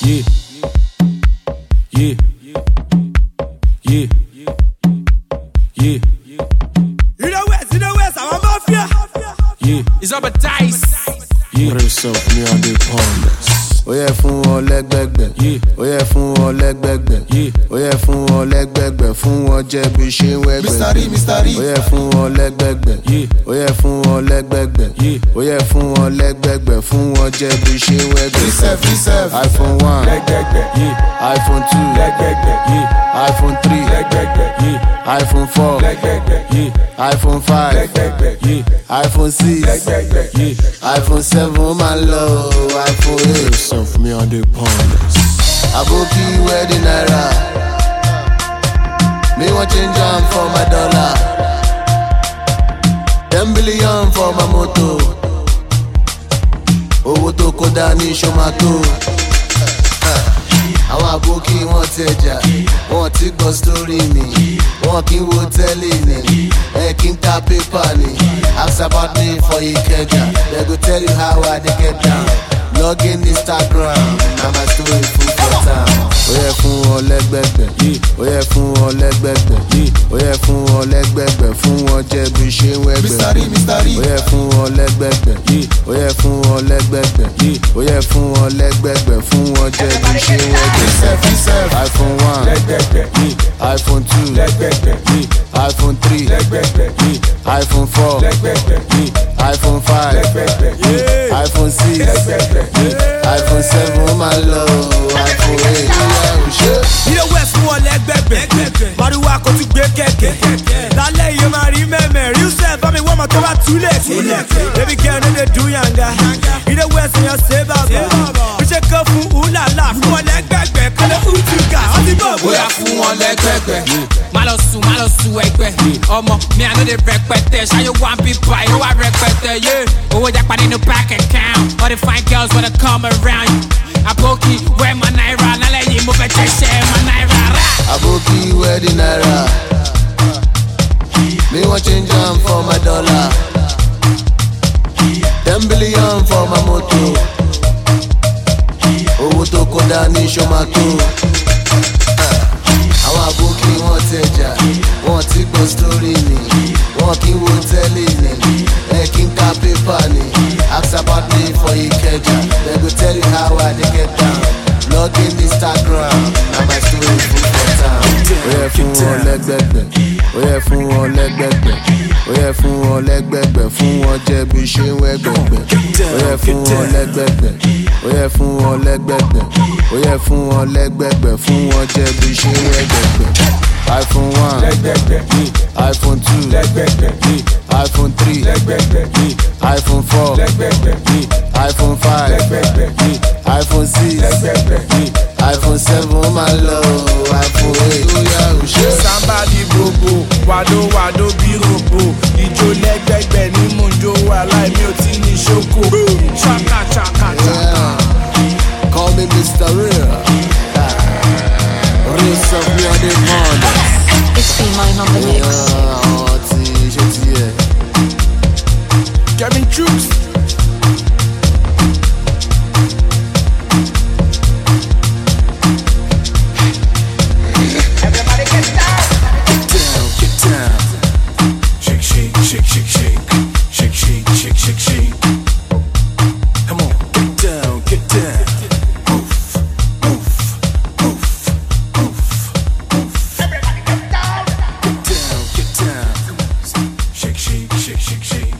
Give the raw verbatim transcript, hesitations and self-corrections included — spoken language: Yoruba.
Yeah. Yeah. Yeah. Yeah. You know West, you know West, I'm a mafia. Yeah. It's up a dice. Yeah. Raise up me on the ponders. Ó yẹ fún wọn lẹ́gbẹ̀gbẹ̀. Yeah. Ó yẹ fún wọn lẹ́gbẹ̀gbẹ̀. Yeah. Ó yẹ fún wọn lẹ́gbẹ̀gbẹ̀. Fún wọn jẹ́ bí ṣe ń wẹ́gbẹ̀. Mister Rí, Mister Rí. Ó yẹ fún wọn lẹ́gbẹ̀gbẹ̀. Yeah. Ó yẹ fún wọn lẹ́gbẹ̀gbẹ̀. Yeah. Ó yẹ fún wọn lẹ́gbẹ̀gbẹ̀. Fún wọn jẹ́ bí ṣe ń wẹ́gbẹ̀. Reserve, reserve. iPhone one, Lẹ́gbẹ̀gbẹ̀. Yeah. iPhone two, Lẹ́gbẹ̀gbẹ̀. Yeah. iPhone three, Lẹ́gbẹ̀gbẹ̀. Yeah. iPhone four, Lẹ́gbẹ̀gbẹ̀. Yeah. iPhone five, Lẹ́gbẹ̀gbẹ̀. Yeah. iPhone six, Lẹ́gbẹ̀gbẹ̀. Yeah. iPhone seven, ó máa ń lọ o, iPhone eight. Raise up me on the ponders. Aboki wedding naira. Me want change am for my dollar. Ten billion for my moto. Owó tó kó dání ṣomato. Àwọn aboki wọn ti ẹja, wọn ti gbọ́ story mi, wọn kì í wo tẹ́lẹ̀ ni, ẹ kì í ta pépà ni. Ask about me for Ikeja, they go tell you how I dey get down. Log in Instagram, na my story full for town. Ó yẹ fún wọn lẹ́gbẹ̀gbẹ̀, Yeah. ó yẹ fún wọn lẹ́gbẹ̀gbẹ̀, Yeah. ó yẹ fún wọn lẹ́gbẹ̀gbẹ̀, fún wọn jẹ́ bí ṣe ń wẹ́gbẹ̀. Mister Rí, Mister Rí. Ó yẹ fún wọn lẹ́gbẹ̀gbẹ̀, Yeah. ó yẹ fún wọn lẹ́gbẹ̀gbẹ̀, Yeah. ó yẹ fún wọn lẹ́gbẹ̀gbẹ̀, fún wọn jẹ́ bí ṣe ń wẹ́gbẹ̀. Reserve, reserve. iPhone one, Lẹ́gbẹ̀gbẹ̀. Yeah. iPhone two, Lẹ́gbẹ̀gbẹ̀. Yeah. iPhone three, Lẹ́gbẹ̀gbẹ̀. Yeah. iPhone four, Lẹ́gbẹ̀gbẹ̀. Yeah. iPhone five, Lẹ́gbẹ̀gbẹ̀. Yeah. iPhone six, Lẹ́gbẹ̀gbẹ̀. iPhone seven, ó máa ń lọ o, iPhone eight. Ó yẹ òṣè. You know West fún ọ lẹ́gbẹ̀gbẹ̀. Màrúwá kò tún gbé kẹ̀kẹ́. Lálẹ́ yìí máa rí mẹ́mẹ́. Rí sẹ́ẹ̀ bá mi wọ́n mọ̀ tó bá túlẹ̀. Baby girl no dey do yanga. You know West yan ṣe bàbà. Bí ṣe kọ́ fún Ulala fún ọ lẹ́gbẹ̀gbẹ̀. Kọ́lé Utuga, ó ti bọ̀ bọ̀. Bóyá fún wọn lẹ́gbẹ̀gbẹ̀. Má lọ sùn, má lọ sùn ẹgbẹ́. Ọmọ mi àná lè rẹpẹtẹ. Ṣáyé wá ń bí báyìí, ó wá rẹpẹtẹ. Owó jápa nínú bank account. All the fine girls wanna come around you. Aboki, where my naira? Lálẹ́ yìí mo fẹ́ jẹ́ṣẹ́ my naira rà. Aboki wedding naira. Me want change am for my dollar. Ten billion for my moto. Owó tó kó dání ṣomato. Àwọn aboki wọn ti ẹja, wọn ti gbọ́ story mi, wọn kì í wo tẹ́lẹ̀ ni, ẹ kì í ka pépà ni. Ask about me for Ikeja, they go tell you how I dey get down. Log in Instagram, na my story full for town. Ó yẹ fún wọn lẹ́gbẹ̀gbẹ̀, ó yẹ fún wọn lẹ́gbẹ̀gbẹ̀, ó yẹ fún wọn lẹ́gbẹ̀gbẹ̀, fún wọn jẹ́ bí ṣe ń wẹ́gbẹ̀gbẹ̀. Ó yẹ fún wọn lẹ́gbẹ̀gbẹ̀, ó yẹ fún wọn lẹ́gbẹ̀gbẹ̀, ó yẹ fún wọn lẹ́gbẹ̀gbẹ̀, fún wọn jẹ́ bí ṣe ń wẹ́gbẹ̀gbẹ̀. iPhone one, Lẹ́gbẹ̀gbẹ̀. iPhone two, Lẹ́gbẹ̀gbẹ̀. iPhone three, Lẹ́gbẹ̀gbẹ̀. iPhone four, Lẹ́gbẹ̀gbẹ̀. iPhone five, Lẹ́gbẹ̀gbẹ̀. iPhone six, Lẹ́gbẹ̀gbẹ̀. iPhone seven, ó máa ń lọ o, iPhone eight. Ó yẹ òṣè. Somebody bobo, wàdó wàdó bí robo. Ìjó lẹ́gbẹ̀gbẹ̀ ní mò ń jó wà láì mi ò tí ní ṣoko. Chaka chaka chaka. Yeah. Call me Mister Real. Real stuff, me on the ponders. It's P Mine on the mix. Àwọn tí ṣe ti yẹ. Kevin Troops. Down, get down. Shake shake shake shake shake. Shake shake shake shake shake. Come on. Get down, get down. Move move move move move. Get down, get down. Shake shake shake shake shake.